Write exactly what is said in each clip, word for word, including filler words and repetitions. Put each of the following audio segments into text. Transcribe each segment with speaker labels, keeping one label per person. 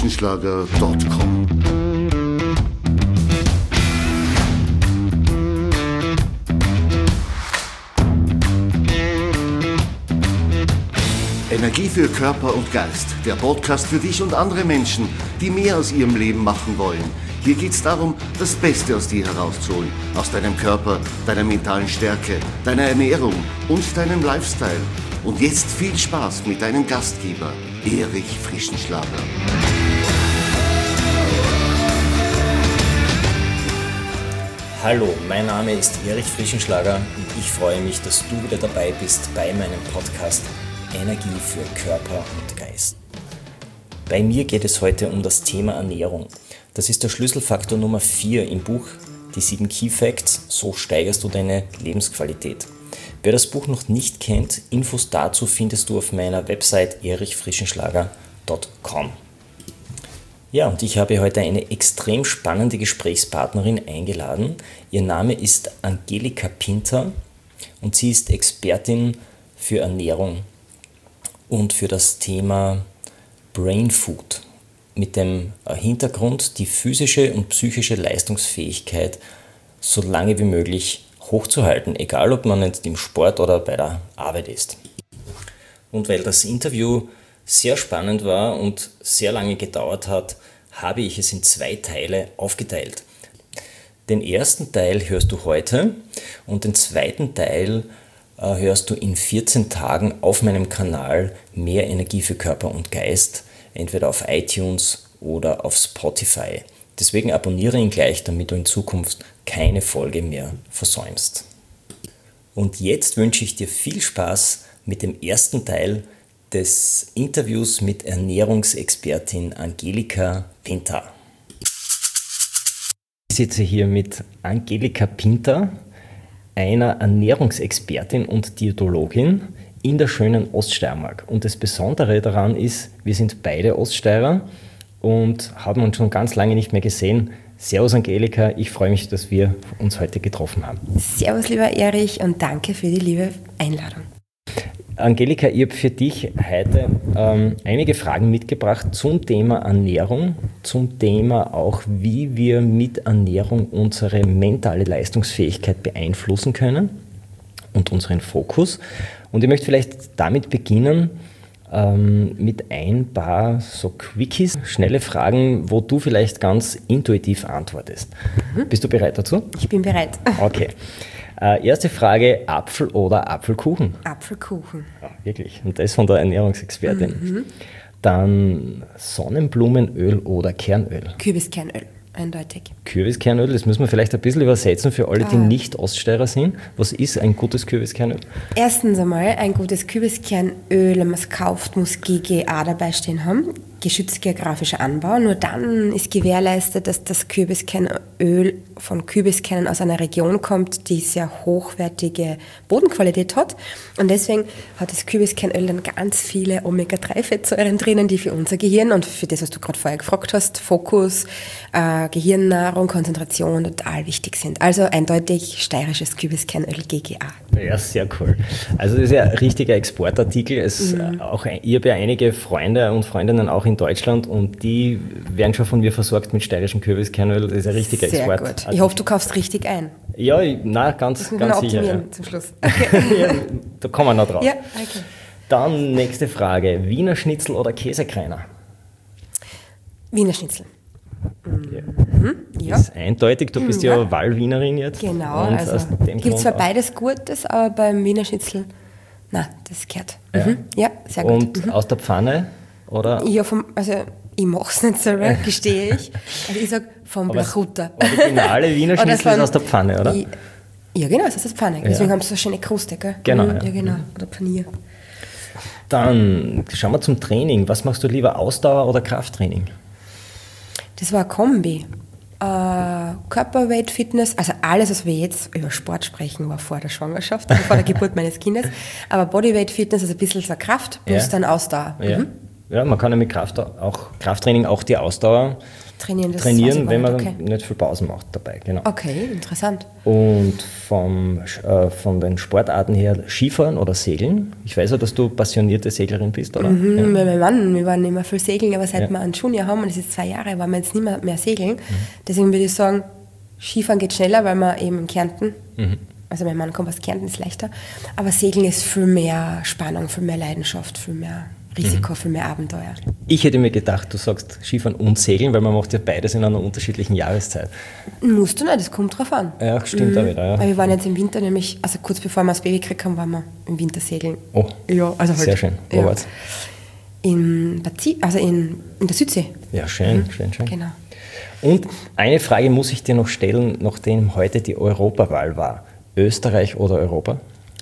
Speaker 1: frischenschlager punkt com. Energie für Körper und Geist. Der Podcast für dich und andere Menschen, die mehr aus ihrem Leben machen wollen. Hier geht es darum, das Beste aus dir herauszuholen. Aus deinem Körper, deiner mentalen Stärke, deiner Ernährung und deinem Lifestyle. Und jetzt viel Spaß mit deinem Gastgeber, Erich Frischenschlager.
Speaker 2: Hallo, mein Name ist Erich Frischenschlager und ich freue mich, dass du wieder dabei bist bei meinem Podcast Energie für Körper und Geist. Bei mir geht es heute um das Thema Ernährung. Das ist der Schlüsselfaktor Nummer vier im Buch Die sieben Key Facts, so steigerst du deine Lebensqualität. Wer das Buch noch nicht kennt, Infos dazu findest du auf meiner Website erich frischenschlager punkt com. Ja, und ich habe heute eine extrem spannende Gesprächspartnerin eingeladen. Ihr Name ist Angelika Pinter und sie ist Expertin für Ernährung und für das Thema Brain Food mit dem Hintergrund, die physische und psychische Leistungsfähigkeit so lange wie möglich hochzuhalten, egal ob man jetzt im Sport oder bei der Arbeit ist. Und weil das Interview sehr spannend war und sehr lange gedauert hat, habe ich es in zwei Teile aufgeteilt. Den ersten Teil hörst du heute und den zweiten Teil äh, hörst du in vierzehn Tagen auf meinem Kanal Mehr Energie für Körper und Geist, entweder auf iTunes oder auf Spotify. Deswegen abonniere ihn gleich, damit du in Zukunft keine Folge mehr versäumst. Und jetzt wünsche ich dir viel Spaß mit dem ersten Teil des Interviews mit Ernährungsexpertin Angelika Pinter. Ich sitze hier mit Angelika Pinter, einer Ernährungsexpertin und Diätologin in der schönen Oststeiermark. Und das Besondere daran ist, wir sind beide Oststeirer und haben uns schon ganz lange nicht mehr gesehen. Servus Angelika, ich freue mich, dass wir uns heute getroffen haben.
Speaker 3: Servus lieber Erich und danke für die liebe Einladung.
Speaker 2: Angelika, ich habe für dich heute ähm, einige Fragen mitgebracht zum Thema Ernährung, zum Thema auch, wie wir mit Ernährung unsere mentale Leistungsfähigkeit beeinflussen können und unseren Fokus. Und ich möchte vielleicht damit beginnen, ähm, mit ein paar so Quickies, schnelle Fragen, wo du vielleicht ganz intuitiv antwortest. Mhm. Bist du bereit dazu?
Speaker 3: Ich bin bereit.
Speaker 2: Okay. Äh, erste Frage, Apfel oder Apfelkuchen?
Speaker 3: Apfelkuchen.
Speaker 2: Ja, wirklich. Und das von der Ernährungsexpertin. Mhm. Dann Sonnenblumenöl oder Kernöl?
Speaker 3: Kürbiskernöl, eindeutig.
Speaker 2: Kürbiskernöl, das müssen wir vielleicht ein bisschen übersetzen für alle, die ah. nicht Oststeirer sind. Was ist ein gutes Kürbiskernöl?
Speaker 3: Erstens einmal, ein gutes Kürbiskernöl, wenn man es kauft, muss G G A dabei stehen haben. Geschützt geografischer Anbau. Nur dann ist gewährleistet, dass das Kürbiskernöl von Kürbiskernen aus einer Region kommt, die sehr hochwertige Bodenqualität hat. Und deswegen hat das Kürbiskernöl dann ganz viele Omega drei Fettsäuren drinnen, die für unser Gehirn und für das, was du gerade vorher gefragt hast, Fokus, äh, Gehirnnahrung, Konzentration total wichtig sind. Also eindeutig steirisches Kürbiskernöl G G A.
Speaker 2: Ja, sehr cool. Also das ist ja ein richtiger Exportartikel. Es, mhm. auch, ich habe ja einige Freunde und Freundinnen auch in Deutschland und die werden schon von mir versorgt mit steirischem Kürbiskernöl. Das ist ein richtiger
Speaker 3: Sehr
Speaker 2: Export.
Speaker 3: Gut. Ich hoffe, du kaufst richtig ein.
Speaker 2: Ja, na ganz,
Speaker 3: das
Speaker 2: ganz
Speaker 3: wir
Speaker 2: sicher. Ja.
Speaker 3: Zum Schluss. Okay.
Speaker 2: Ja, da kommen wir noch drauf.
Speaker 3: Ja, okay.
Speaker 2: Dann nächste Frage. Wiener Schnitzel oder Käsekreiner?
Speaker 3: Wiener Schnitzel.
Speaker 2: Ja.
Speaker 3: Mhm. Ja.
Speaker 2: Das ist eindeutig, du bist ja,
Speaker 3: ja
Speaker 2: Wahlwienerin jetzt.
Speaker 3: Genau,
Speaker 2: und
Speaker 3: also gibt zwar beides Gutes, aber beim Wiener Schnitzel, nein, das gehört.
Speaker 2: Ja,
Speaker 3: mhm. ja sehr gut.
Speaker 2: Und
Speaker 3: mhm.
Speaker 2: aus der Pfanne? Oder?
Speaker 3: Ja, vom, also ich mache es nicht selber, gestehe ich. Also ich sage vom Blachutta.
Speaker 2: Originale Wiener Schnitzel ist aus der Pfanne, oder?
Speaker 3: Ich, ja, genau, es ist aus der Pfanne. Deswegen
Speaker 2: ja.
Speaker 3: haben sie so eine schöne Kruste, gell?
Speaker 2: Genau.
Speaker 3: Mhm,
Speaker 2: ja,
Speaker 3: ja genau. Oder Panier.
Speaker 2: Dann schauen wir zum Training. Was machst du lieber, Ausdauer oder Krafttraining?
Speaker 3: Das war ein Kombi. Äh, Körperweight, Fitness, also alles, was wir jetzt über Sport sprechen, war vor der Schwangerschaft, also vor der Geburt meines Kindes. Aber Bodyweight, Fitness, also ein bisschen so Kraft plus
Speaker 2: ja.
Speaker 3: dann Ausdauer.
Speaker 2: Ja.
Speaker 3: Mhm.
Speaker 2: ja, man kann ja mit Kraft auch, Krafttraining auch die Ausdauer
Speaker 3: trainieren, das
Speaker 2: trainieren wenn man
Speaker 3: okay.
Speaker 2: nicht viel Pausen macht dabei. Genau.
Speaker 3: Okay, interessant.
Speaker 2: Und vom, äh, von den Sportarten her Skifahren oder Segeln. Ich weiß ja, dass du passionierte Seglerin bist, oder?
Speaker 3: Mhm,
Speaker 2: ja.
Speaker 3: Mein Mann, wir waren immer viel segeln, aber seit
Speaker 2: Ja.
Speaker 3: wir einen Junior haben, und das ist zwei Jahre, waren wir jetzt nicht mehr, mehr segeln. Mhm. Deswegen würde ich sagen, Skifahren geht schneller, weil wir eben in Kärnten, mhm. also mein Mann kommt aus Kärnten, ist leichter, aber Segeln ist viel mehr Spannung, viel mehr Leidenschaft, viel mehr Risiko, mhm. viel mehr Abenteuer.
Speaker 2: Ich hätte mir gedacht, du sagst Skifahren und Segeln, weil man macht ja beides in einer unterschiedlichen Jahreszeit.
Speaker 3: Musst du nicht, das kommt drauf an.
Speaker 2: Ja, stimmt mhm. auch wieder. Ja.
Speaker 3: Weil wir waren jetzt im Winter, nämlich, also kurz bevor wir das Baby gekriegt haben, waren wir im Winter segeln.
Speaker 2: Oh,
Speaker 3: ja, also halt,
Speaker 2: sehr schön. Wo
Speaker 3: ja.
Speaker 2: war's?
Speaker 3: In Bazi, also in, in der Südsee.
Speaker 2: Ja, schön,
Speaker 3: mhm. schön, schön.
Speaker 2: Genau. Und eine Frage muss ich dir noch stellen, nachdem heute die Europawahl war. Österreich oder Europa?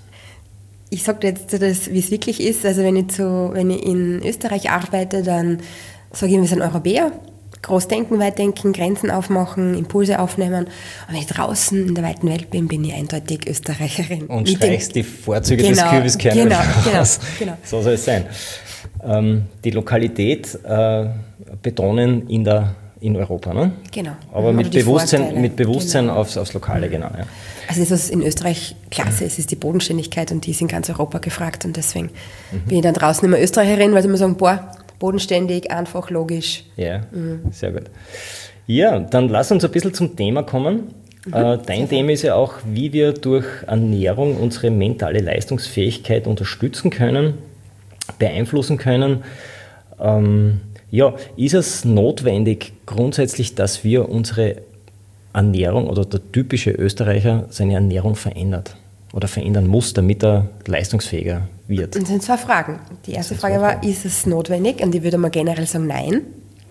Speaker 3: Ich sage dir jetzt, wie es wirklich ist. Also wenn ich, zu, wenn ich in Österreich arbeite, dann sage ich, wir sind Europäer. Groß denken, weit denken, Grenzen aufmachen, Impulse aufnehmen. Und wenn ich draußen in der weiten Welt bin, bin ich eindeutig Österreicherin.
Speaker 2: Und streichst die Vorzüge
Speaker 3: genau,
Speaker 2: des Kürbiskerns
Speaker 3: genau, genau, genau.
Speaker 2: So soll es sein. Ähm, die Lokalität äh, betonen in, der, in Europa, ne?
Speaker 3: Genau.
Speaker 2: Aber mit Bewusstsein, mit Bewusstsein genau. aufs, aufs Lokale, genau. Ja.
Speaker 3: Also das, was in Österreich klasse ist, ist die Bodenständigkeit, und die ist in ganz Europa gefragt, und deswegen mhm. bin ich dann draußen immer Österreicherin, weil sie immer sagen, boah, bodenständig, einfach, logisch.
Speaker 2: Ja, mhm. sehr gut. Ja, dann lass uns ein bisschen zum Thema kommen. Mhm. Äh, dein Thema ist ja auch, wie wir durch Ernährung unsere mentale Leistungsfähigkeit unterstützen können, beeinflussen können. Ähm, ja, ist es notwendig grundsätzlich, dass wir unsere Ernährung oder der typische Österreicher seine Ernährung verändert oder verändern muss, damit er leistungsfähiger wird?
Speaker 3: Das sind zwei Fragen. Die erste Frage war, ist es notwendig? Und ich würde mal generell sagen, nein.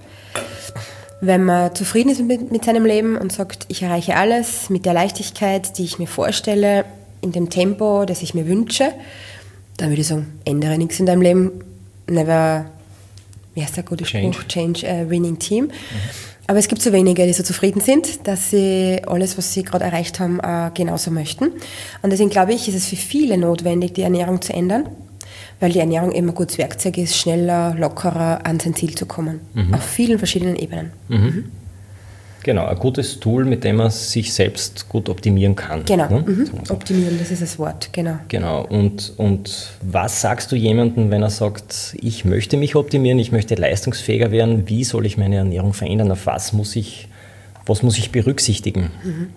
Speaker 3: Wenn man zufrieden ist mit, mit seinem Leben und sagt, ich erreiche alles mit der Leichtigkeit, die ich mir vorstelle, in dem Tempo, das ich mir wünsche, dann würde ich sagen, ändere nichts in deinem Leben. Never, wie heißt der gute
Speaker 2: Change.
Speaker 3: Spruch? Change a winning team. Mhm. Aber es gibt so wenige, die so zufrieden sind, dass sie alles, was sie gerade erreicht haben, genauso möchten. Und deswegen glaube ich, ist es für viele notwendig, die Ernährung zu ändern, weil die Ernährung eben ein gutes Werkzeug ist, schneller, lockerer an sein Ziel zu kommen. Mhm. Auf vielen verschiedenen Ebenen.
Speaker 2: Mhm. Mhm. Genau, ein gutes Tool, mit dem man sich selbst gut optimieren kann.
Speaker 3: Genau,
Speaker 2: ne?
Speaker 3: mhm. optimieren, das ist das Wort, genau.
Speaker 2: Genau, und, und was sagst du jemandem, wenn er sagt, ich möchte mich optimieren, ich möchte leistungsfähiger werden, wie soll ich meine Ernährung verändern, auf was muss ich, was muss ich berücksichtigen?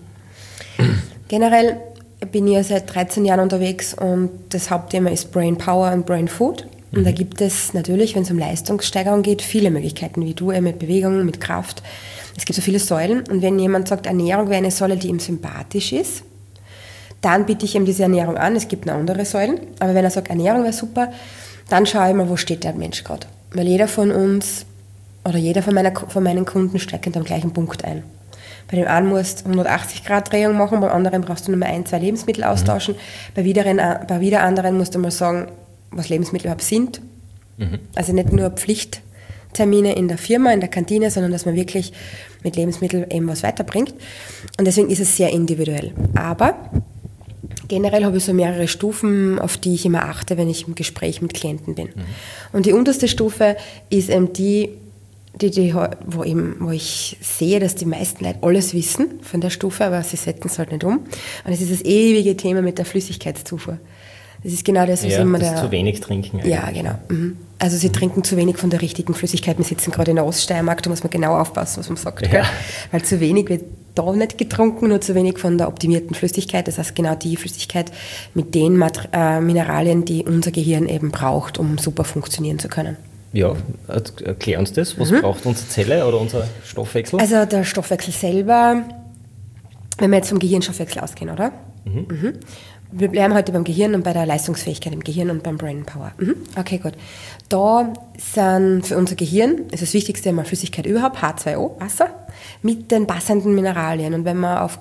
Speaker 3: Mhm. Generell bin ich ja seit dreizehn Jahren unterwegs, und das Hauptthema ist Brain Power und Brain Food. Und mhm. da gibt es natürlich, wenn es um Leistungssteigerung geht, viele Möglichkeiten, wie du eben mit Bewegung, mit Kraft. Es gibt so viele Säulen, und wenn jemand sagt, Ernährung wäre eine Säule, die ihm sympathisch ist, dann biete ich ihm diese Ernährung an. Es gibt noch andere Säulen, aber wenn er sagt, Ernährung wäre super, dann schaue ich mal, wo steht der Mensch gerade. Weil jeder von uns oder jeder von, meiner, von meinen Kunden steigt am gleichen Punkt ein. Bei dem einen musst du hundertachtzig Grad Drehung machen, beim anderen brauchst du nur mal ein, zwei Lebensmittel austauschen. Mhm. Bei, wieder, bei wieder anderen musst du mal sagen, was Lebensmittel überhaupt sind. Mhm. Also nicht nur Pflicht. Termine in der Firma, in der Kantine, sondern dass man wirklich mit Lebensmitteln eben was weiterbringt. Und deswegen ist es sehr individuell. Aber generell habe ich so mehrere Stufen, auf die ich immer achte, wenn ich im Gespräch mit Klienten bin. Mhm. Und die unterste Stufe ist eben die, die, die wo, eben, wo ich sehe, dass die meisten Leute alles wissen von der Stufe, aber sie setzen es halt nicht um. Und es ist das ewige Thema mit der Flüssigkeitszufuhr. Das ist genau das, was
Speaker 2: ja,
Speaker 3: immer
Speaker 2: das
Speaker 3: der...
Speaker 2: zu wenig trinken eigentlich.
Speaker 3: Ja, genau. Mhm. Also sie mhm. trinken zu wenig von der richtigen Flüssigkeit. Wir sitzen gerade in der Oststeiermark, da muss man genau aufpassen, was man sagt. Ja. Weil zu wenig wird da nicht getrunken, nur zu wenig von der optimierten Flüssigkeit. Das heißt genau die Flüssigkeit mit den Mater- äh, Mineralien, die unser Gehirn eben braucht, um super funktionieren zu können.
Speaker 2: Ja, erklär uns das. Was mhm. braucht unsere Zelle oder unser Stoffwechsel?
Speaker 3: Also der Stoffwechsel selber, wenn wir jetzt vom Gehirnstoffwechsel ausgehen, oder? Mhm. Mhm. Wir bleiben heute beim Gehirn und bei der Leistungsfähigkeit im Gehirn und beim Brain Power. Mhm. Okay, gut. Da sind für unser Gehirn, ist das Wichtigste einmal Flüssigkeit überhaupt, H zwei O, Wasser, mit den passenden Mineralien. Und wenn man auf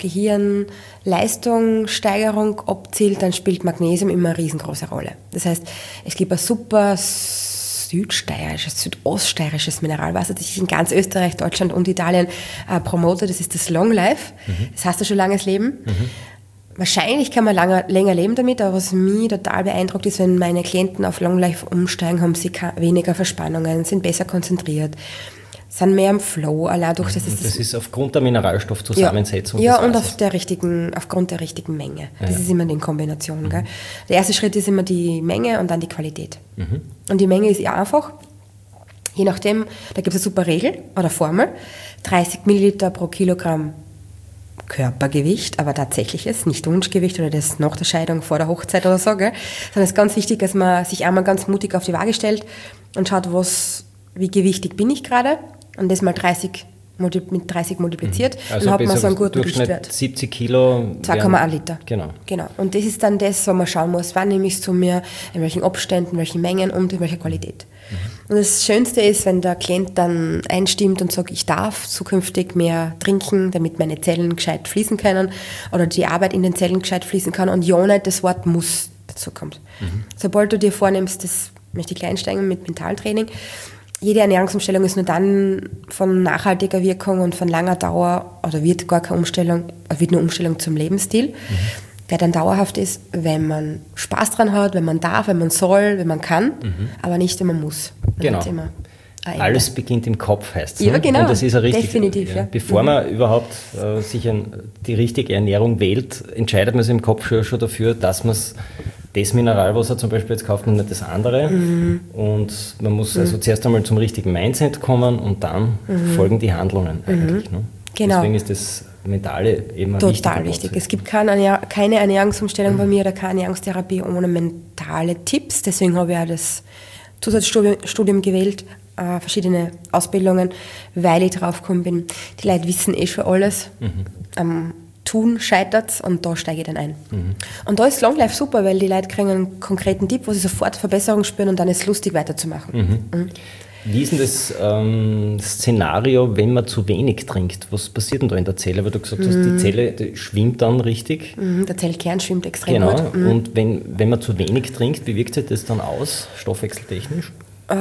Speaker 3: Gehirnleistungssteigerung abzielt, dann spielt Magnesium immer eine riesengroße Rolle. Das heißt, es gibt ein super südsteirisches, südoststeirisches Mineralwasser, das sich in ganz Österreich, Deutschland und Italien äh, promotet. Das ist das Long Life. Mhm. Das heißt ja schon langes Leben. Mhm. wahrscheinlich kann man langer, länger leben damit, aber was mich total beeindruckt ist, wenn meine Klienten auf Long Life umsteigen, haben sie weniger Verspannungen, sind besser konzentriert, sind mehr im Flow, allein durch das.
Speaker 2: Das, das ist aufgrund der Mineralstoffzusammensetzung.
Speaker 3: Ja, ja und auf der richtigen, aufgrund der richtigen Menge. Das ja. ist immer in Kombination. Mhm. Gell? Der erste Schritt ist immer die Menge und dann die Qualität. Mhm. Und die Menge ist ja einfach, je nachdem, da gibt es eine super Regel oder Formel, dreißig Milliliter pro Kilogramm Körpergewicht, aber tatsächliches, nicht Wunschgewicht oder das nach der Scheidung, vor der Hochzeit oder so, gell? Sondern es ist ganz wichtig, dass man sich einmal ganz mutig auf die Waage stellt und schaut, was, wie gewichtig bin ich gerade und das mal dreißig mit dreißig multipliziert,
Speaker 2: also
Speaker 3: dann hat man so einen guten Richtwert.
Speaker 2: siebzig Kilo.
Speaker 3: zwei Komma eins Liter.
Speaker 2: Genau.
Speaker 3: genau. Und das ist dann das, wo man schauen muss, wann nehme ich es zu mir, in welchen Abständen, in welchen Mengen und in welcher Qualität. Mhm. Und das Schönste ist, wenn der Klient dann einstimmt und sagt, ich darf zukünftig mehr trinken, damit meine Zellen gescheit fließen können oder die Arbeit in den Zellen gescheit fließen kann und ja nicht das Wort muss dazu kommt. Mhm. Sobald du dir vornimmst, das möchte ich gleich einsteigen mit Mentaltraining, jede Ernährungsumstellung ist nur dann von nachhaltiger Wirkung und von langer Dauer oder wird gar keine Umstellung, wird nur Umstellung zum Lebensstil, mhm. der dann dauerhaft ist, wenn man Spaß dran hat, wenn man darf, wenn man soll, wenn man kann, mhm. aber nicht, wenn man muss. Das
Speaker 2: genau. Immer alles beginnt im Kopf, heißt es.
Speaker 3: Ja, genau.
Speaker 2: Und das ist ja richtig.
Speaker 3: Definitiv,
Speaker 2: ja.
Speaker 3: ja.
Speaker 2: Bevor
Speaker 3: mhm.
Speaker 2: man überhaupt äh, sich ein, die richtige Ernährung wählt, entscheidet man sich im Kopf schon, schon dafür, dass man das Mineralwasser zum Beispiel jetzt kauft und nicht das andere. Mhm. Und man muss mhm. also zuerst einmal zum richtigen Mindset kommen und dann mhm. folgen die Handlungen eigentlich.
Speaker 3: Mhm.
Speaker 2: Ne?
Speaker 3: Genau.
Speaker 2: Deswegen ist das Mentale eben
Speaker 3: total wichtig. Es gibt keine, keine Ernährungsumstellung mhm. bei mir oder keine Ernährungstherapie ohne mentale Tipps. Deswegen habe ich auch das Zusatzstudium gewählt, äh, verschiedene Ausbildungen, weil ich drauf gekommen bin, die Leute wissen eh schon alles. Mhm. Am Tun scheitert und da steige ich dann ein. Mhm. Und da ist Long Life super, weil die Leute kriegen einen konkreten Tipp, wo sie sofort Verbesserung spüren und dann ist es lustig weiterzumachen.
Speaker 2: Mhm. Mhm. Wie ist denn das ähm, Szenario, wenn man zu wenig trinkt? Was passiert denn da in der Zelle? Weil du gesagt hast, die Zelle die schwimmt dann richtig.
Speaker 3: Mhm, der Zellkern schwimmt extrem
Speaker 2: genau.
Speaker 3: gut. Mhm.
Speaker 2: Und wenn, wenn man zu wenig trinkt, wie wirkt sich das dann aus, stoffwechseltechnisch?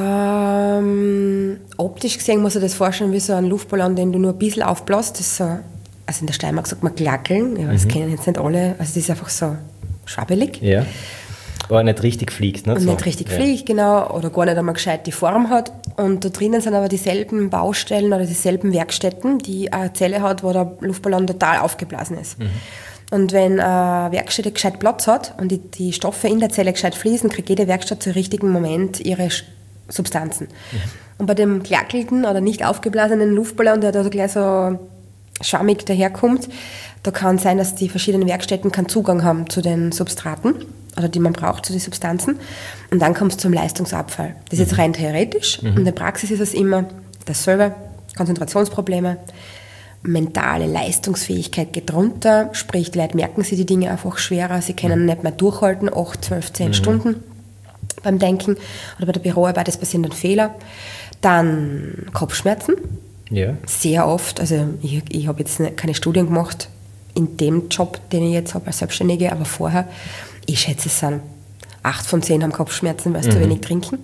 Speaker 3: Ähm, optisch gesehen muss ich das vorstellen wie so ein Luftballon, den du nur ein bisschen aufblasst. Das ist so, also in der Steiermark sagt man glackeln, ja, das mhm. kennen jetzt nicht alle. Also das ist einfach so schwabbelig.
Speaker 2: Ja. Aber nicht richtig fliegt, nicht?
Speaker 3: Und
Speaker 2: so.
Speaker 3: nicht richtig
Speaker 2: ja.
Speaker 3: fliegt, genau, oder gar nicht einmal gescheit die Form hat. Und da drinnen sind aber dieselben Baustellen oder dieselben Werkstätten, die eine Zelle hat, wo der Luftballon total aufgeblasen ist. Mhm. Und wenn eine Werkstätte gescheit Platz hat und die, die Stoffe in der Zelle gescheit fließen, kriegt jede Werkstatt zum richtigen Moment ihre Substanzen. Mhm. Und bei dem glackelnden oder nicht aufgeblasenen Luftballon, der da gleich so schwammig daherkommt, da kann sein, dass die verschiedenen Werkstätten keinen Zugang haben zu den Substraten oder die man braucht, zu den Substanzen. Und dann kommt es zum Leistungsabfall. Das ist jetzt rein theoretisch. Mhm. Und in der Praxis ist es immer dasselbe. Konzentrationsprobleme, mentale Leistungsfähigkeit geht runter, sprich, die Leute merken sich die Dinge einfach schwerer, sie können nicht mehr durchhalten, acht, zwölf, zehn mhm. Stunden beim Denken oder bei der Büroarbeit, es passieren dann Fehler. Dann Kopfschmerzen. Ja. Sehr oft, also ich, ich habe jetzt keine Studien gemacht in dem Job, den ich jetzt habe als Selbstständige, aber vorher, ich schätze, es sind acht von zehn haben Kopfschmerzen, weil sie mhm. zu wenig trinken.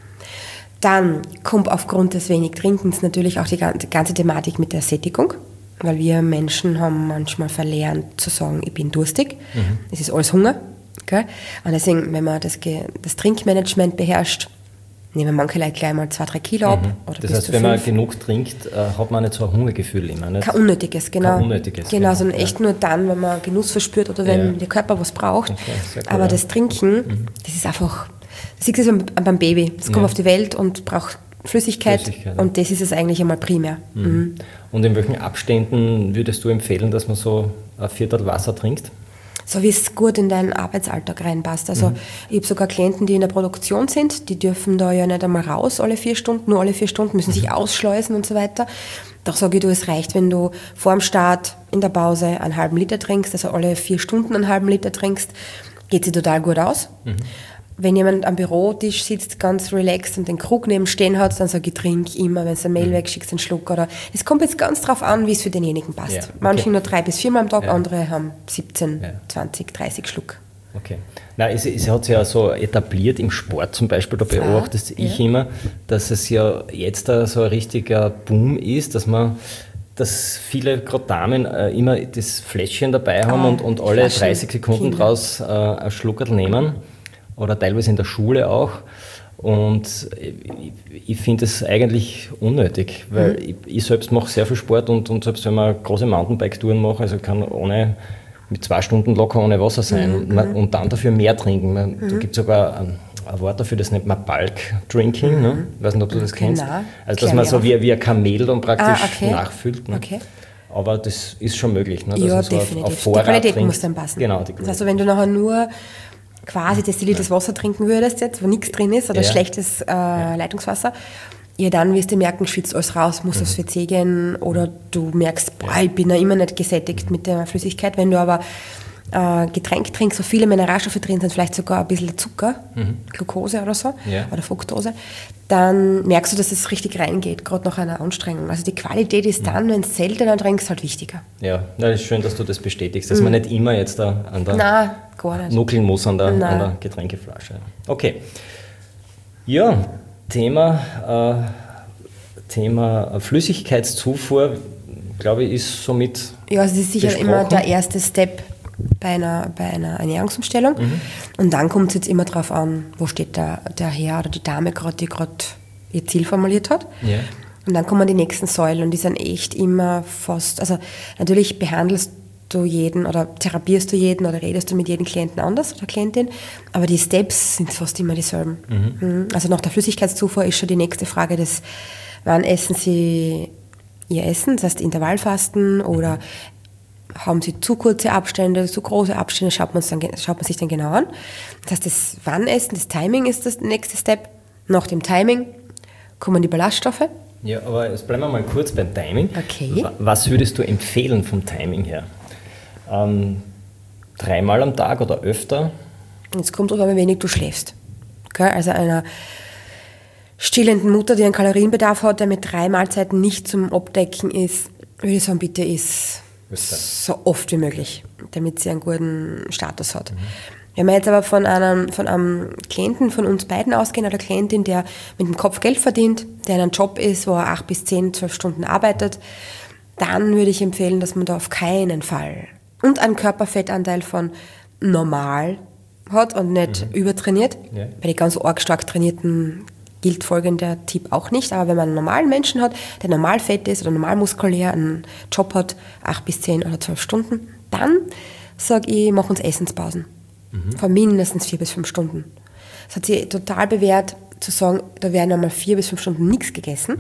Speaker 3: Dann kommt aufgrund des wenig Trinkens natürlich auch die ganze Thematik mit der Sättigung, weil wir Menschen haben manchmal verlernt zu sagen, ich bin durstig, mhm. es ist alles Hunger. Okay? Und deswegen, wenn man das, das Trinkmanagement beherrscht, nehmen manche Leute gleich mal zwei, drei Kilo ab.
Speaker 2: Mhm.
Speaker 3: Oder
Speaker 2: das
Speaker 3: bis
Speaker 2: heißt,
Speaker 3: zu
Speaker 2: wenn
Speaker 3: fünf.
Speaker 2: man genug trinkt, hat man nicht so ein Hungergefühl immer. Nicht?
Speaker 3: Kein unnötiges, genau.
Speaker 2: Kein unnötiges,
Speaker 3: genau, genau, sondern echt nur dann, wenn man Genuss verspürt oder wenn ja. der Körper was braucht.
Speaker 2: Okay, sehr cool,
Speaker 3: aber
Speaker 2: ja.
Speaker 3: das Trinken, mhm. das ist einfach, das siehst du beim Baby. Das kommt
Speaker 2: ja.
Speaker 3: auf die Welt und braucht Flüssigkeit, Flüssigkeit und das ist es eigentlich einmal primär.
Speaker 2: Mhm.
Speaker 3: Mhm.
Speaker 2: Und in welchen Abständen würdest du empfehlen, dass man so ein Viertel Wasser trinkt?
Speaker 3: So wie es gut in deinen Arbeitsalltag reinpasst. Also mhm. ich habe sogar Klienten, die in der Produktion sind, die dürfen da ja nicht einmal raus alle vier Stunden, nur alle vier Stunden, müssen sich ausschleusen und so weiter. Doch sage ich, du, es reicht, wenn du vor dem Start, in der Pause einen halben Liter trinkst, also alle vier Stunden einen halben Liter trinkst, geht sie total gut aus. Mhm. Wenn jemand am Bürotisch sitzt, ganz relaxed und den Krug neben stehen hat, dann sage ich, trink immer, wenn du eine Mail wegschickst, einen Schluck. Oder es kommt jetzt ganz drauf an, wie es für denjenigen passt. Ja, okay. Manche nur drei bis viermal am Tag, ja. andere haben siebzehn, ja. zwanzig, dreißig Schluck.
Speaker 2: Okay. Na, es, es hat sich ja so etabliert im Sport zum Beispiel, da beobachte ich ja. immer, dass es ja jetzt da so ein richtiger Boom ist, dass man dass viele gerade Damen äh, immer das Fläschchen dabei haben
Speaker 3: Ah,
Speaker 2: und, und alle
Speaker 3: Flaschen,
Speaker 2: dreißig Sekunden
Speaker 3: Kinder.
Speaker 2: draus äh, ein Schluckerl nehmen oder teilweise in der Schule auch. Und ich, ich finde es eigentlich unnötig, weil
Speaker 3: Mhm.
Speaker 2: ich, ich selbst mache sehr viel Sport und, und selbst wenn man große Mountainbike-Touren mache, also kann ohne mit zwei Stunden locker ohne Wasser sein
Speaker 3: Mhm.
Speaker 2: und, man, und dann dafür mehr trinken. Man, Da gibt es sogar ein, ein Wort dafür, das nennt man Bulk Drinking. Ne? Ich weiß nicht, ob du das
Speaker 3: Okay,
Speaker 2: kennst.
Speaker 3: nein.
Speaker 2: Also
Speaker 3: Klär
Speaker 2: dass man
Speaker 3: mir
Speaker 2: so
Speaker 3: auf.
Speaker 2: wie, wie ein Kamel dann praktisch
Speaker 3: Ah, okay.
Speaker 2: nachfüllt. Ne?
Speaker 3: Okay.
Speaker 2: Aber das ist schon möglich. Ne? Dass
Speaker 3: Ja,
Speaker 2: man so auf-
Speaker 3: definitiv.
Speaker 2: Auf Vorrat
Speaker 3: die Qualität
Speaker 2: trinkt.
Speaker 3: muss dann passen.
Speaker 2: Genau, die
Speaker 3: Das heißt, wenn du nachher nur quasi destilliertes Wasser trinken würdest, jetzt, wo nichts drin ist, oder
Speaker 2: Ja.
Speaker 3: schlechtes äh, Leitungswasser, ja, dann wirst du merken, schwitzt alles raus, musst aufs W C gehen, oder du merkst, boah, ich bin ja immer nicht gesättigt mit der Flüssigkeit. Wenn du aber äh, Getränk trinkst, wo viele Mineralstoffe drin sind, vielleicht sogar ein bisschen Zucker, Glucose oder so,
Speaker 2: Ja.
Speaker 3: oder Fructose, dann merkst du, dass es richtig reingeht, gerade nach einer Anstrengung. Also die Qualität ist dann, wenn du seltener trinkst, halt wichtiger.
Speaker 2: Ja, na, das ist schön, dass du das bestätigst, dass man nicht immer jetzt da an der
Speaker 3: Nein, gar nicht.
Speaker 2: nuckeln muss an der, an
Speaker 3: Nein.
Speaker 2: der Getränkeflasche. Okay. Ja, Thema, äh, Thema Flüssigkeitszufuhr, glaube ich, ist somit.
Speaker 3: Ja, also das ist sicher
Speaker 2: besprochen.
Speaker 3: immer der erste Step bei einer, bei einer Ernährungsumstellung. Und dann kommt es jetzt immer darauf an, wo steht der, der Herr oder die Dame gerade, die gerade ihr Ziel formuliert hat.
Speaker 2: Ja.
Speaker 3: Und dann kommen die nächsten Säulen und die sind echt immer fast, also natürlich behandelst du jeden oder therapierst du jeden oder redest du mit jedem Klienten anders oder Klientin, aber die Steps sind fast immer dieselben. Mhm. Also nach der Flüssigkeitszufuhr ist schon die nächste Frage, des, wann essen sie ihr Essen, das heißt Intervallfasten, oder haben sie zu kurze Abstände, zu große Abstände, schaut man, dann, schaut man sich dann genau an. Das heißt, das Wann essen, das Timing ist das nächste Step. Nach dem Timing kommen die Ballaststoffe.
Speaker 2: Ja, aber jetzt bleiben wir mal kurz beim Timing.
Speaker 3: Okay.
Speaker 2: Wa- Was würdest du empfehlen vom Timing her? Ähm, dreimal am Tag oder öfter?
Speaker 3: Und jetzt kommt drauf an, wie wenig du schläfst. Okay? Also einer stillenden Mutter, die einen Kalorienbedarf hat, der mit drei Mahlzeiten nicht zum Abdecken ist, würde ich sagen, bitte isst
Speaker 2: Öfter.
Speaker 3: so oft wie möglich, damit sie einen guten Status hat. Wenn wir jetzt aber von einem, von einem Klienten von uns beiden ausgehen, oder Klientin, der mit dem Kopf Geld verdient, der in einem Job ist, wo er acht bis zehn, zwölf Stunden arbeitet, dann würde ich empfehlen, dass man da auf keinen Fall und einen Körperfettanteil von normal hat und nicht übertrainiert.
Speaker 2: Ja.
Speaker 3: Bei den ganz arg stark trainierten gilt folgender Tipp auch nicht, aber wenn man einen normalen Menschen hat, der normal fett ist oder normal muskulär, einen Job hat, acht bis zehn oder zwölf Stunden, dann sage ich, mach uns Essenspausen. Von mindestens vier bis fünf Stunden. Es hat sich total bewährt, zu sagen, da werden einmal vier bis fünf Stunden nichts gegessen,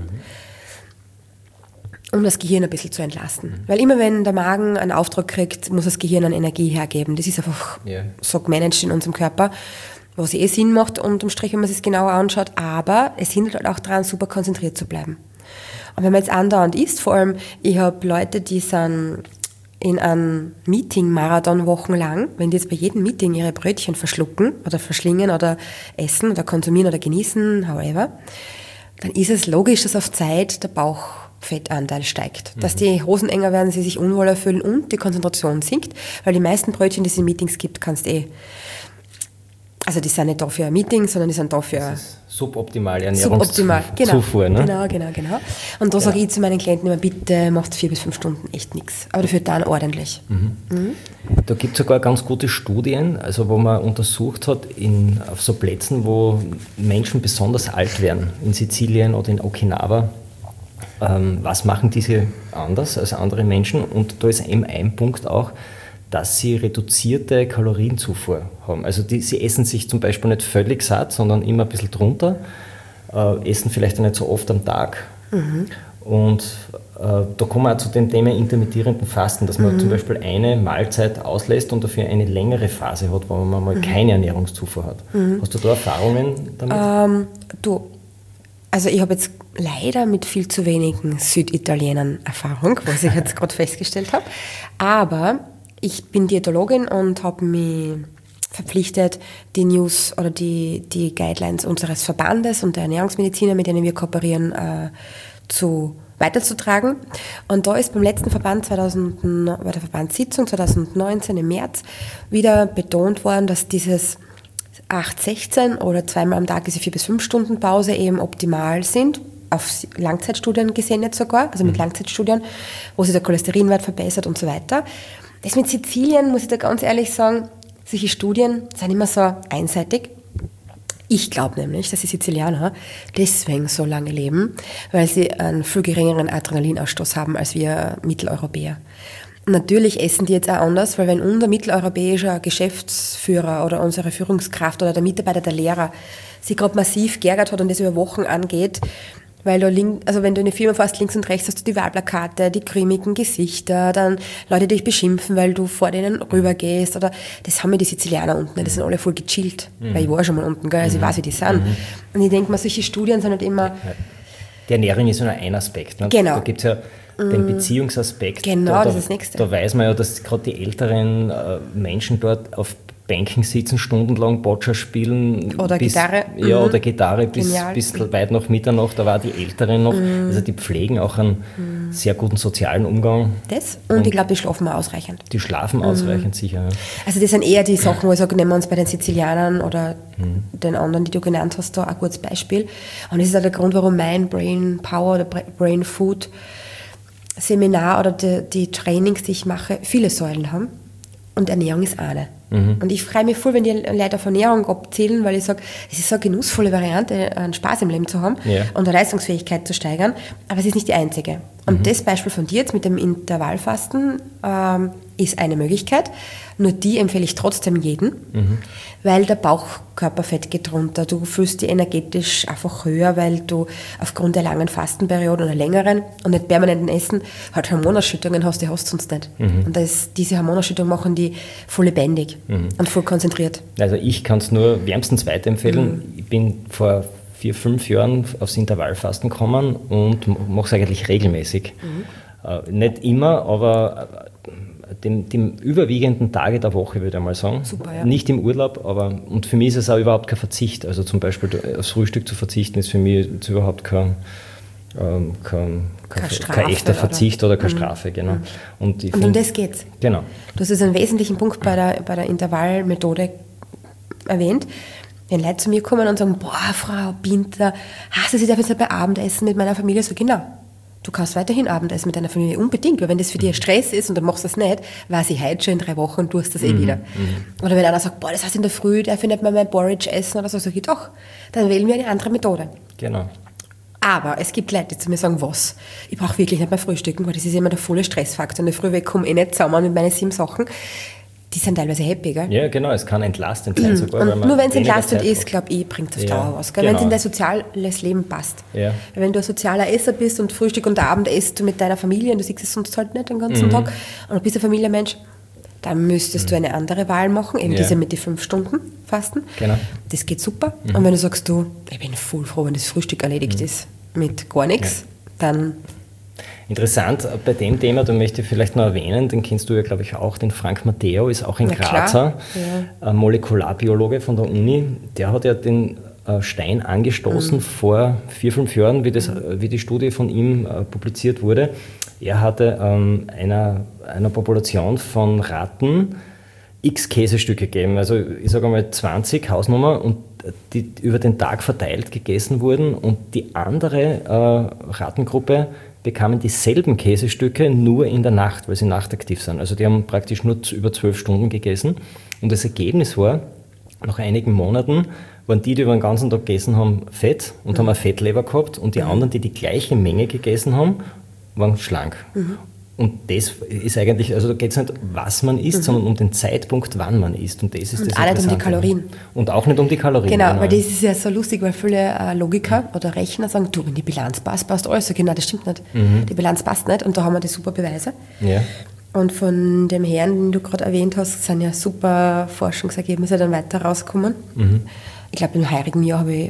Speaker 3: um das Gehirn ein bisschen zu entlasten. Weil immer wenn der Magen einen Auftrag kriegt, muss das Gehirn eine Energie hergeben. Das ist einfach
Speaker 2: Ja.
Speaker 3: so gemanagt in unserem Körper, was eh Sinn macht unterm Strich, wenn man sich es genauer anschaut, aber es hindert halt auch daran, super konzentriert zu bleiben. Und wenn man jetzt andauernd isst, vor allem, ich habe Leute, die sind in einem Meeting-Marathon wochenlang, wenn die jetzt bei jedem Meeting ihre Brötchen verschlucken oder verschlingen oder essen oder konsumieren oder genießen, however, dann ist es logisch, dass auf Zeit der Bauchfettanteil steigt. Dass die Hosen enger werden, sie sich unwohler fühlen und die Konzentration sinkt, weil die meisten Brötchen, die es in Meetings gibt, kannst eh, also die sind nicht da für ein Meeting, sondern die sind da für
Speaker 2: Suboptimale
Speaker 3: suboptimal. Genau,
Speaker 2: Ernährungszufuhr. Ne?
Speaker 3: genau, genau, genau. Und da sage ich zu meinen Klienten immer, bitte macht vier bis fünf Stunden echt nichts. Aber dafür dann ordentlich.
Speaker 2: Da gibt es sogar ganz gute Studien, also wo man untersucht hat, in, auf so Plätzen, wo Menschen besonders alt werden, in Sizilien oder in Okinawa. Ähm, was machen diese anders als andere Menschen? Und da ist eben ein Punkt auch, dass sie reduzierte Kalorienzufuhr haben. Also die, sie essen sich zum Beispiel nicht völlig satt, sondern immer ein bisschen drunter, äh, essen vielleicht auch nicht so oft am Tag. Mhm. Und äh, da kommen wir auch zu dem Thema intermittierenden Fasten, dass man mhm. zum Beispiel eine Mahlzeit auslässt und dafür eine längere Phase hat, wo man mal mhm. keine Ernährungszufuhr hat. Mhm. Hast du da Erfahrungen damit?
Speaker 3: Ähm, du, also ich habe jetzt leider mit viel zu wenigen Süditalienern Erfahrung, was ich jetzt gerade festgestellt habe. Aber ich bin Diätologin und habe mich verpflichtet, die News oder die, die Guidelines unseres Verbandes und der Ernährungsmediziner, mit denen wir kooperieren, äh, zu, weiterzutragen. Und da ist beim letzten Verband zweitausend, bei der Verbandssitzung zwanzig neunzehn im März wieder betont worden, dass dieses acht sechzehn oder zweimal am Tag diese vier bis fünf Stunden Pause eben optimal sind, auf Langzeitstudien gesehen jetzt sogar, also mit Langzeitstudien, wo sich der Cholesterinwert verbessert und so weiter. Das mit Sizilien, muss ich da ganz ehrlich sagen, solche Studien sind immer so einseitig. Ich glaube nämlich, dass die Sizilianer deswegen so lange leben, weil sie einen viel geringeren Adrenalinausstoß haben als wir Mitteleuropäer. Natürlich essen die jetzt auch anders, weil wenn unser mitteleuropäischer Geschäftsführer oder unsere Führungskraft oder der Mitarbeiter, der Lehrer sich gerade massiv geärgert hat und das über Wochen angeht, weil du link, also wenn du in eine Firma fährst, links und rechts hast du die Wahlplakate, die grimmigen Gesichter, dann Leute, die dich beschimpfen, weil du vor denen rübergehst, oder das haben ja die Sizilianer unten, die sind alle voll gechillt, mhm. weil ich war schon mal unten, gell, also ich weiß, wie die sind. Mhm. Und ich denke mal, solche Studien sind halt immer...
Speaker 2: Die Ernährung ist nur ein Aspekt. Ne?
Speaker 3: Genau.
Speaker 2: Da gibt es ja den Beziehungsaspekt.
Speaker 3: Genau,
Speaker 2: da,
Speaker 3: das ist das Nächste.
Speaker 2: Da weiß man ja, dass gerade die älteren äh, Menschen dort auf Bänken sitzen, stundenlang Boccia spielen.
Speaker 3: Oder
Speaker 2: bis,
Speaker 3: Gitarre.
Speaker 2: Ja,
Speaker 3: mhm.
Speaker 2: oder Gitarre bis,
Speaker 3: Genial.
Speaker 2: bis weit nach Mitternacht, da war die Älteren noch. Mhm. Also die pflegen auch einen mhm. sehr guten sozialen Umgang.
Speaker 3: Das und, und ich glaube, die schlafen auch ausreichend.
Speaker 2: Die schlafen mhm. ausreichend, sicher. Ja.
Speaker 3: Also das sind eher die Sachen, wo ich sage, nehmen wir uns bei den Sizilianern oder mhm. den anderen, die du genannt hast, da ein gutes Beispiel. Und das ist auch der Grund, warum mein Brain Power oder Brain Food Seminar oder die, die Trainings, die ich mache, viele Säulen haben. Und Ernährung ist eine. Mhm. Und ich freue mich voll, wenn die Leute auf Ernährung abzählen, weil ich sage, es ist so eine genussvolle Variante, einen Spaß im Leben zu haben ja. und eine Leistungsfähigkeit zu steigern, aber es ist nicht die einzige. Und mhm. das Beispiel von dir jetzt mit dem Intervallfasten ähm, ist eine Möglichkeit, nur die empfehle ich trotzdem jedem, mhm. weil der Bauchkörperfett geht runter, du fühlst dich energetisch einfach höher, weil du aufgrund der langen Fastenperiode oder längeren und nicht permanenten Essen halt Hormonausschüttungen hast, die hast du sonst nicht. Mhm. Und das, diese Hormonausschüttungen machen die voll lebendig mhm. und voll konzentriert. Also ich kann es nur wärmstens weiterempfehlen. Mhm. Ich bin vor vier, fünf Jahren aufs Intervallfasten gekommen und mache es eigentlich regelmäßig. Mhm. Äh, nicht immer, aber dem, dem überwiegenden Tage der Woche, würde ich mal sagen. Super, ja. Nicht im Urlaub, aber und für mich ist es auch überhaupt kein Verzicht. Also zum Beispiel aufs Frühstück zu verzichten, ist für mich jetzt überhaupt kein, ähm, kein, kein, kein echter oder? Verzicht oder keine mhm. Strafe. Genau. Und, ich und find, um das geht's. Genau. Du hast jetzt einen wesentlichen Punkt bei der, bei der Intervallmethode erwähnt. Wenn Leute zu mir kommen und sagen, boah, Frau Binter, hast du sie darf jetzt nicht bei Abendessen mit meiner Familie? So, genau. Du kannst weiterhin Abendessen mit deiner Familie, unbedingt, weil wenn das für dich Stress ist und du machst das nicht, weiß ich heute schon in drei Wochen, du hast das eh mhm. wieder. Mhm. Oder wenn einer sagt, boah, das heißt in der Früh, darf ich nicht mal mein Porridge essen oder so, sage ich, doch, dann wählen wir eine andere Methode. Genau. Aber es gibt Leute, die zu mir sagen, was, ich brauche wirklich nicht mehr frühstücken, weil das ist immer der volle Stressfaktor. In der Früh, ich komme eh nicht zusammen mit meinen sieben Sachen. Die sind teilweise happy, gell? Ja, genau, es kann entlastend sein sogar. Und nur wenn es entlastend ist, glaube ich, bringt das ja, Dauer was. Genau. Wenn es in dein soziales Leben passt. Ja. Wenn du ein sozialer Esser bist und Frühstück und Abend isst du mit deiner Familie und du siehst es sonst halt nicht den ganzen mhm. Tag und du bist ein Familienmensch, dann müsstest mhm. du eine andere Wahl machen, eben ja. diese mit den fünf Stunden Fasten. Genau. Das geht super. Mhm. Und wenn du sagst, du, ich bin voll froh, wenn das Frühstück erledigt mhm. ist mit gar nichts, ja. dann... Interessant, bei dem Thema, da möchte ich vielleicht noch erwähnen, den kennst du ja, glaube ich, auch, den Frank Matteo, ist auch ein Na Grazer, ja. Molekularbiologe von der Uni. Der hat ja den Stein angestoßen mhm. vor vier, fünf Jahren, wie, das, wie die Studie von ihm publiziert wurde. Er hatte ähm, einer, einer Population von Ratten x Käsestücke gegeben, also ich sage einmal zwanzig Hausnummer, und die über den Tag verteilt gegessen wurden, und die andere äh, Rattengruppe bekamen dieselben Käsestücke nur in der Nacht, weil sie nachtaktiv sind. Also die haben praktisch nur über zwölf Stunden gegessen. Und das Ergebnis war, nach einigen Monaten waren die, die über den ganzen Tag gegessen haben, fett und mhm. haben eine Fettleber gehabt, und die mhm. anderen, die die gleiche Menge gegessen haben, waren schlank. Mhm. Und das ist eigentlich, also da geht es nicht, was man isst, mhm. sondern um den Zeitpunkt, wann man isst. Und das ist und das auch nicht um die Kalorien. Und auch nicht um die Kalorien. Genau, genau. Weil das ist ja so lustig, weil viele äh, Logiker oder Rechner sagen, du, wenn die Bilanz passt, passt alles. So, genau, das stimmt nicht. Mhm. Die Bilanz passt nicht, und da haben wir die super Beweise. Ja. Und von dem Herrn, den du gerade erwähnt hast, sind ja super Forschungsergebnisse dann weiter rausgekommen. Mhm. Ich glaube, im heurigen Jahr habe ich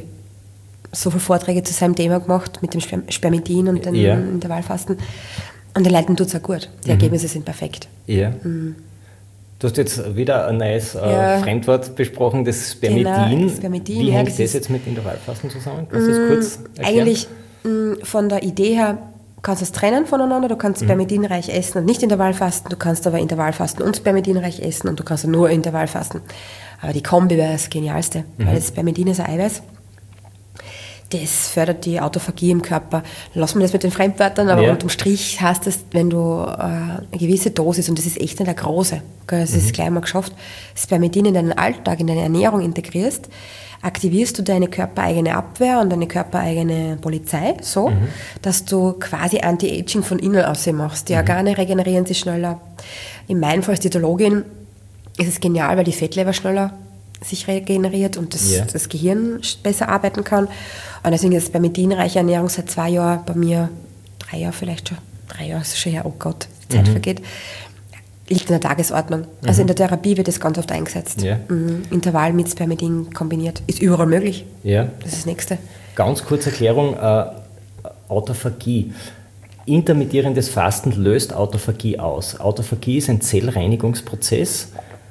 Speaker 3: so viele Vorträge zu seinem Thema gemacht, mit dem Sperm- Spermidin und dem ja. Intervallfasten. Und den Leuten tut es auch gut. Die mhm. Ergebnisse sind perfekt. Ja. Mhm. Du hast jetzt wieder ein neues äh, ja. Fremdwort besprochen, das Spermidin. Genau, Spermidin. Wie ja, hängt das, das jetzt mit Intervallfasten zusammen? Kannst du das kurz erklären? Eigentlich mh, von der Idee her kannst du es trennen voneinander. Du kannst mhm. spermidinreich essen und nicht Intervallfasten. Du kannst aber Intervallfasten und spermidinreich essen, und du kannst nur Intervallfasten. Aber die Kombi wäre das Genialste, mhm. weil das Spermidin ist ein Eiweiß. Das fördert die Autophagie im Körper. Lassen wir das mit den Fremdwörtern, aber
Speaker 2: Ja.
Speaker 3: unterm Strich heißt das, wenn du äh, eine gewisse Dosis, und das ist echt nicht eine große, gell, das ist gleich mal geschafft, Spermidin in deinen Alltag, in deine Ernährung integrierst, aktivierst du deine körpereigene Abwehr und deine körpereigene Polizei so, dass du quasi Anti-Aging von innen aus machst. Die Organe regenerieren sich schneller. In meinem Fall als Diätologin ist es genial, weil die Fettleber schneller sich regeneriert und das,
Speaker 2: Ja.
Speaker 3: das Gehirn besser arbeiten kann. Und deswegen ist spermidinreiche Ernährung seit zwei Jahren bei mir, drei Jahre vielleicht schon, drei Jahre ist schon her, oh Gott, die Zeit vergeht, liegt in der Tagesordnung. Also in der Therapie wird das ganz oft eingesetzt.
Speaker 2: Ja.
Speaker 3: Mhm. Intervall mit Spermidin kombiniert. Ist überall möglich.
Speaker 2: Ja.
Speaker 3: Das ist das Nächste.
Speaker 2: Ganz kurze Erklärung, äh, Autophagie. Intermittierendes Fasten löst Autophagie aus. Autophagie ist ein Zellreinigungsprozess,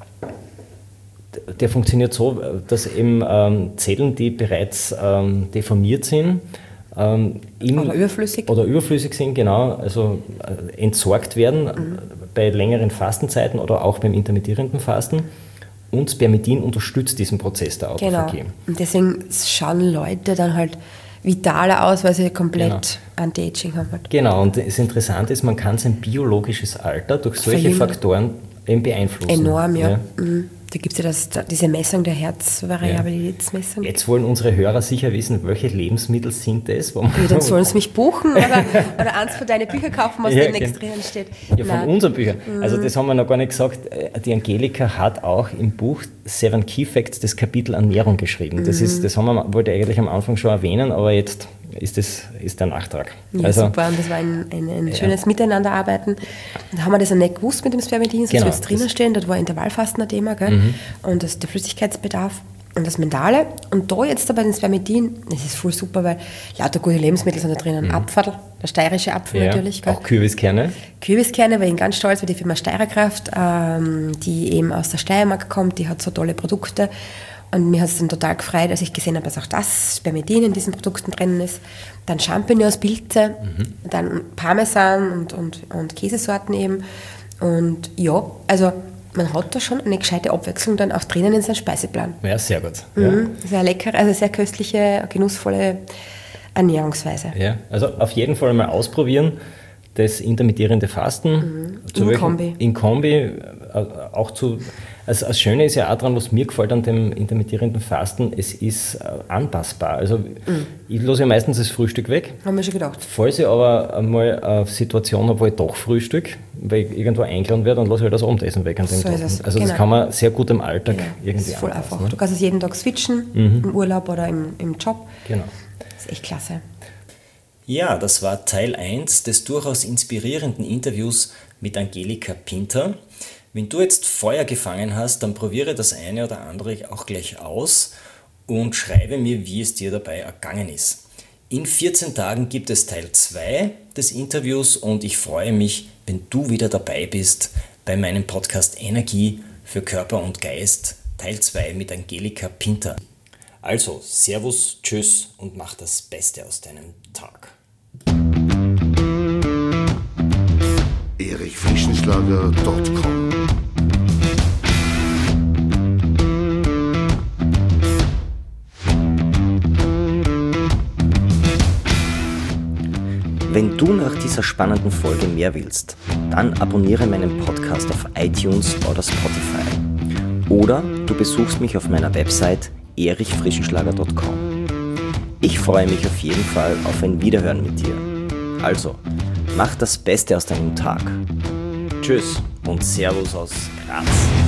Speaker 2: der funktioniert so, dass eben ähm, Zellen, die bereits ähm, deformiert sind, ähm, im,
Speaker 3: Oder überflüssig.
Speaker 2: oder überflüssig sind, genau, also äh, entsorgt werden
Speaker 3: Mhm.
Speaker 2: bei längeren Fastenzeiten oder auch beim intermittierenden Fasten. Und Spermidin unterstützt diesen Prozess der
Speaker 3: Genau.
Speaker 2: Autophagie.
Speaker 3: Und deswegen schauen Leute dann halt vitaler aus, weil sie komplett Anti-Aging haben. Halt.
Speaker 2: Genau, und das Interessante ist, man kann sein biologisches Alter durch solche
Speaker 3: Verjüngen.
Speaker 2: Faktoren eben beeinflussen.
Speaker 3: Enorm, ja.
Speaker 2: Ja.
Speaker 3: Mhm. Da gibt es ja das, diese Messung der Herzvariabilitätsmessung.
Speaker 2: Jetzt wollen unsere Hörer sicher wissen, welche Lebensmittel sind das? Wo man
Speaker 3: Ja, dann sollen sie mich buchen oder, oder eins von deinen Büchern kaufen, was
Speaker 2: Ja,
Speaker 3: da nichts
Speaker 2: genau.
Speaker 3: drinnen steht.
Speaker 2: Ja, von
Speaker 3: Nein.
Speaker 2: unseren Büchern. Also das haben wir noch gar nicht gesagt. Die Angelika hat auch im Buch Seven Key Facts das Kapitel Ernährung geschrieben. Das, ist, das haben wir, wollte ich eigentlich am Anfang schon erwähnen, aber jetzt ist das ist der Nachtrag.
Speaker 3: Ja,
Speaker 2: Also,
Speaker 3: super, und das war ein, ein, ein schönes Miteinanderarbeiten. Und da haben wir das ja nicht gewusst mit dem Spermidin, sonst
Speaker 2: Genau,
Speaker 3: wird es drinnen
Speaker 2: das-
Speaker 3: stehen, dort war Intervallfasten ein Thema, gell? Und das, der Flüssigkeitsbedarf und das Mentale. Und da jetzt bei den Spermidin, das ist voll super, weil lauter gute Lebensmittel sind da drinnen. Apfel, der steirische Apfel
Speaker 2: ja,
Speaker 3: natürlich, gell?
Speaker 2: auch Kürbiskerne.
Speaker 3: Kürbiskerne, weil ich bin ganz stolz, weil die Firma Steirerkraft, ähm, die eben aus der Steiermark kommt, die hat so tolle Produkte. Und mir hat es dann total gefreut, als ich gesehen habe, dass auch das Spermidin in diesen Produkten drinnen ist. Dann Champignons, Pilze, dann Parmesan und, und, und Käsesorten eben. Und ja, also man hat da schon eine gescheite Abwechslung dann auch drinnen in seinem Speiseplan.
Speaker 2: Ja, sehr gut. Ja.
Speaker 3: Mhm. Sehr lecker, also sehr köstliche, genussvolle Ernährungsweise.
Speaker 2: Ja, also auf jeden Fall mal ausprobieren, das intermittierende Fasten. Zu
Speaker 3: In
Speaker 2: welchem-
Speaker 3: Kombi.
Speaker 2: In Kombi, äh, auch zu, also das Schöne ist ja auch daran, was mir gefällt an dem intermittierenden Fasten, es ist äh, anpassbar. Also ich lasse ja meistens das Frühstück weg.
Speaker 3: Haben wir schon gedacht.
Speaker 2: Falls ich aber einmal eine Situation habe, wo ich doch Frühstück, weil ich irgendwo eingeladen werde, dann lasse ich halt das Abendessen weg an dem
Speaker 3: So
Speaker 2: Tag.
Speaker 3: ist es,
Speaker 2: Also
Speaker 3: genau.
Speaker 2: das kann man sehr gut im Alltag irgendwie
Speaker 3: Das ist voll
Speaker 2: anpassen,
Speaker 3: einfach.
Speaker 2: ne?
Speaker 3: Du kannst es jeden Tag switchen, im Urlaub oder im, im Job.
Speaker 2: Genau.
Speaker 3: Das ist echt klasse.
Speaker 2: Ja, das war Teil eins des durchaus inspirierenden Interviews mit Angelika Pinter. Wenn du jetzt Feuer gefangen hast, dann probiere das eine oder andere auch gleich aus und schreibe mir, wie es dir dabei ergangen ist. In vierzehn Tagen gibt es Teil zwei des Interviews und ich freue mich, wenn du wieder dabei bist bei meinem Podcast Energie für Körper und Geist, Teil zwei mit Angelika Pinter. Also, Servus, Tschüss und mach das Beste aus deinem Tag.
Speaker 1: erich frischenschlager punkt com
Speaker 2: Wenn du nach dieser spannenden Folge mehr willst, dann abonniere meinen Podcast auf iTunes oder Spotify. Oder du besuchst mich auf meiner Website erich frischenschlager punkt com. Ich freue mich auf jeden Fall auf ein Wiederhören mit dir. Also, mach das Beste aus deinem Tag. Tschüss und Servus aus Graz.